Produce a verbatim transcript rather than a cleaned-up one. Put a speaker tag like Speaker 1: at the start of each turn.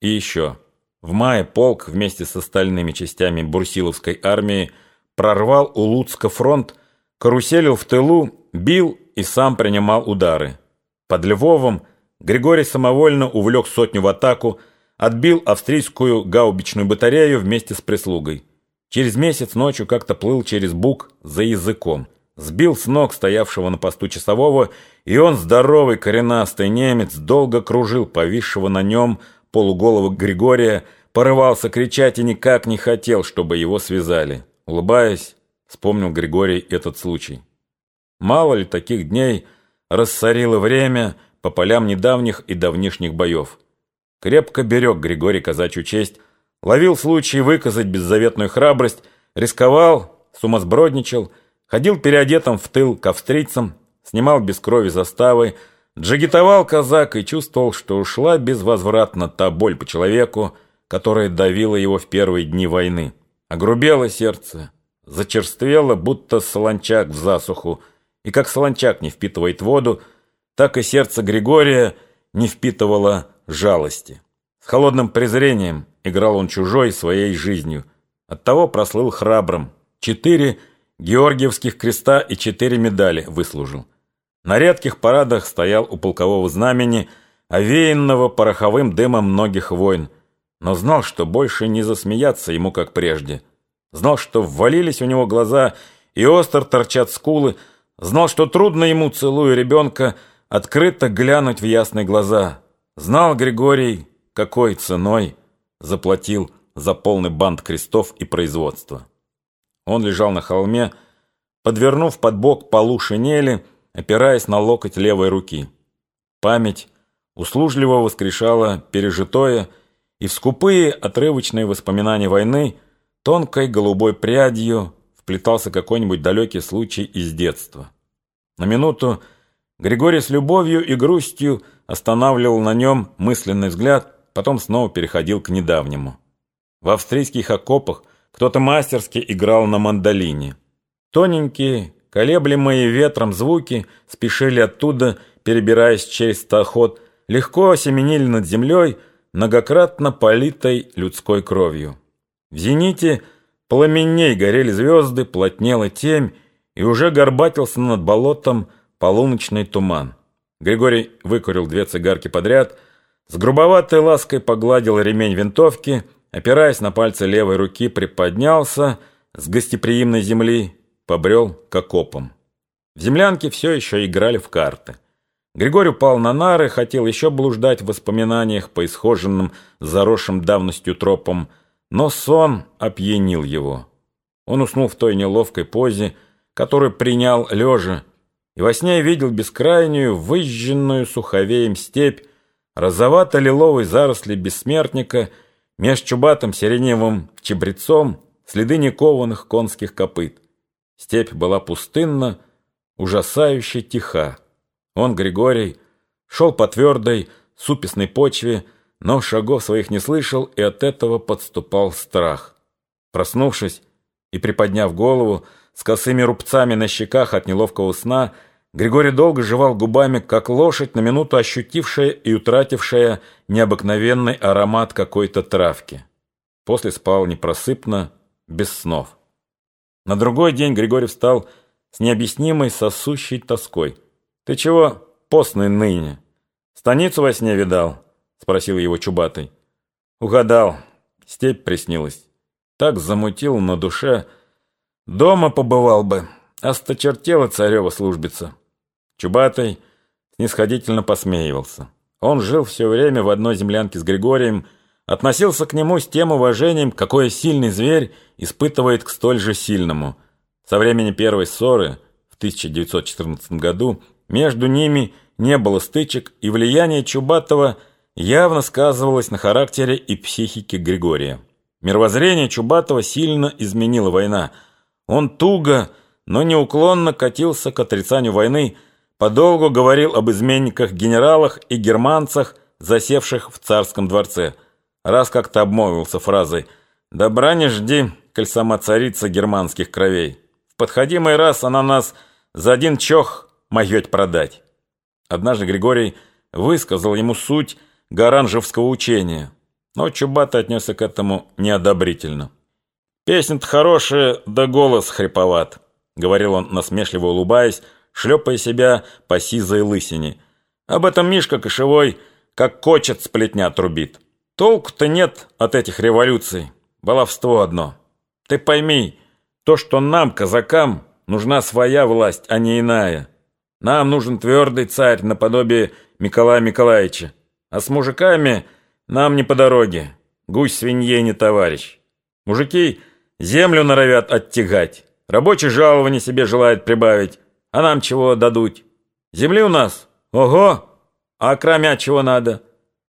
Speaker 1: И еще. В мае полк вместе с остальными частями Брусиловской армии прорвал у Луцка фронт, каруселил в тылу, бил и сам принимал удары. Под Львовом Григорий самовольно увлек сотню в атаку, отбил австрийскую гаубичную батарею вместе с прислугой. Через месяц ночью как-то плыл через Буг за языком. Сбил с ног стоявшего на посту часового, и он, здоровый коренастый немец, долго кружил повисшего на нем полуголого Григория, порывался кричать и никак не хотел, чтобы его связали. Улыбаясь, вспомнил Григорий этот случай. Мало ли таких дней рассорило время по полям недавних и давнишних боев. Крепко берег Григорий казачью честь, ловил случаи выказать беззаветную храбрость, рисковал, сумасбродничал, ходил переодетым в тыл к австрийцам, снимал без крови заставы, джигитовал казак и чувствовал, что ушла безвозвратно та боль по человеку, которая давила его в первые дни войны. Огрубело сердце, зачерствело, будто солончак в засуху, и как солончак не впитывает воду, так и сердце Григория не впитывало жалости. С холодным презрением играл он чужой своей жизнью, оттого прослыл храбрым. Четыре Георгиевских креста и четыре медали выслужил. На редких парадах стоял у полкового знамени, овеянного пороховым дымом многих войн, но знал, что больше не засмеяться ему, как прежде. Знал, что ввалились у него глаза и остро торчат скулы, знал, что трудно ему, целуя ребенка, открыто глянуть в ясные глаза. Знал Григорий, какой ценой заплатил за полный бант крестов и производства. Он лежал на холме, подвернув под бок полу шинели, опираясь на локоть левой руки. Память услужливо воскрешала пережитое, и в скупые отрывочные воспоминания войны тонкой голубой прядью вплетался какой-нибудь далекий случай из детства. На минуту Григорий с любовью и грустью останавливал на нем мысленный взгляд, потом снова переходил к недавнему. В австрийских окопах кто-то мастерски играл на мандолине. Тоненькие, колеблемые ветром звуки спешили оттуда, перебираясь через стоход, легко семенили над землей, многократно политой людской кровью. В зените пламенней горели звезды, плотнела темь, и уже горбатился над болотом полуночный туман. Григорий выкурил две цигарки подряд, с грубоватой лаской погладил ремень винтовки, опираясь на пальцы левой руки, приподнялся с гостеприимной земли, побрел к окопам. В землянке все еще играли в карты. Григорий упал на нары, хотел еще блуждать в воспоминаниях по исхоженным, заросшим давностью тропам, но сон опьянил его. Он уснул в той неловкой позе, которую принял лежа, и во сне видел бескрайнюю, выжженную суховеем степь, розовато-лиловые заросли бессмертника, меж чубатым сиреневым чебрецом следы некованных конских копыт. Степь была пустынна, ужасающе тиха. Он, Григорий, шел по твердой, супесной почве, но шагов своих не слышал, и от этого подступал страх. Проснувшись и приподняв голову, с косыми рубцами на щеках от неловкого сна, Григорий долго жевал губами, как лошадь, на минуту ощутившая и утратившая необыкновенный аромат какой-то травки. После спал непросыпно, без снов. На другой день Григорий встал с необъяснимой сосущей тоской. «Ты чего постный ныне? Станицу во сне видал?» — спросил его Чубатый. «Угадал. Степь приснилась. Так замутил на душе. Дома побывал бы. Осточертела царева службица». Чубатый снисходительно посмеивался. Он жил все время в одной землянке с Григорием, относился к нему с тем уважением, какое сильный зверь испытывает к столь же сильному. Со времени первой ссоры в тысяча девятьсот четырнадцатом году между ними не было стычек, и влияние Чубатого явно сказывалось на характере и психике Григория. Мировоззрение Чубатого сильно изменила война. Он туго, но неуклонно катился к отрицанию войны, подолгу говорил об изменниках-генералах и германцах, засевших в царском дворце. Раз как-то обмолвился фразой «Добра не жди, коль сама царица германских кровей. В подходимый раз она нас за один чох могет продать». Однажды Григорий высказал ему суть гаранжевского учения. Но Чубатый отнесся к этому неодобрительно. «Песня-то хорошая, да голос хриповат», — говорил он, насмешливо улыбаясь, шлепая себя по сизой лысине. «Об этом Мишка Кошевой, как кочет сплетня трубит. Толку-то нет от этих революций, баловство одно. Ты пойми, то, что нам, казакам, нужна своя власть, а не иная. Нам нужен твердый царь наподобие Миколая Миколаевича. А с мужиками нам не по дороге, гусь свинье не товарищ. Мужики землю норовят оттягать, рабочий жалование себе желает прибавить, а нам чего дадут? Земли у нас? Ого! А кроме чего надо?